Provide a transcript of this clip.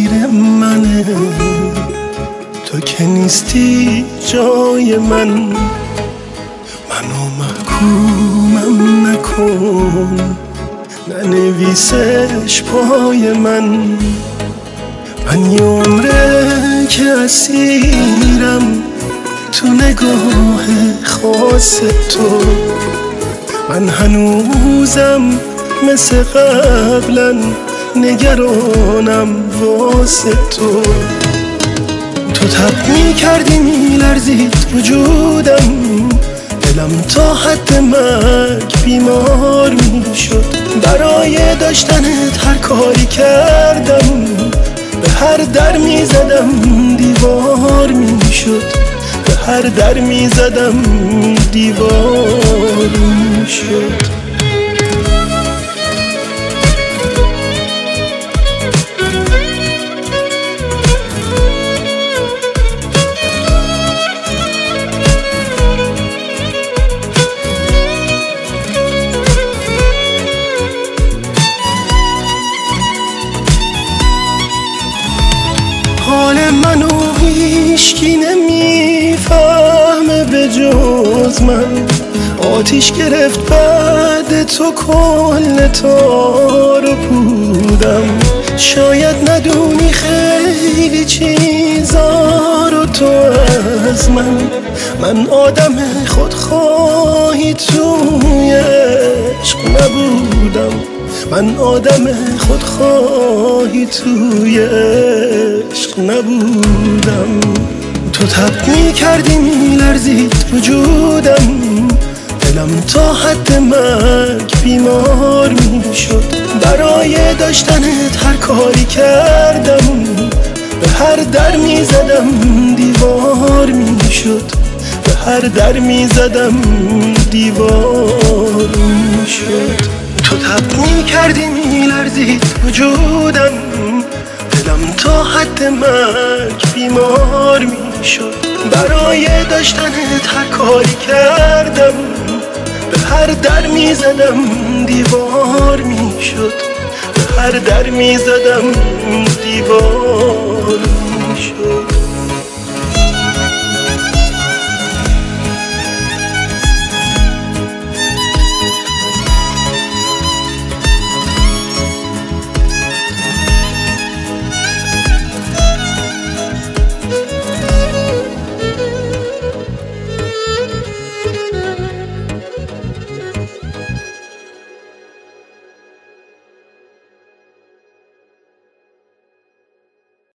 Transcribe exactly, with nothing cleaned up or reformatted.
غیر منه، تو که نیستی جای من. منو محکومم نکن، ننویسش پای من. من یه عمره که اسیرم تو نگاه خاص تو. من هنوزم مثل قبلا نگرانم واسه تو. تو تب می کردی می لرزید وجودم، دلم تا حد مرگ بیمار می شد. برای داشتنت هر کاری کردم، به هر در می زدم دیوار می شد. به هر در می زدم دیوار می شد. حال منو هیچکی نمیفهمه به جز من. آتیش گرفت بعد تو کل تار و پودم. شاید ندونی خیلی چیزا رو تو از من. من آدم خودخواهی توی عشق نبودم. من آدم خودخواهی توی عشق نبودم. تو تب می کردی می لرزید وجودم، دلم تا حد مرگ بیمار می شد. برای داشتنت هر کاری کردم، به هر در می زدم دیوار می شد. به هر در می زدم دیوار می شد. تو تب می کردی می لرزید وجودم، دلم تا حد مرگ بیمار می شد. برای داشتنت هر کاری کردم، به هر در می زدم دیوار می شد. به هر در می زدم دیوار می شد.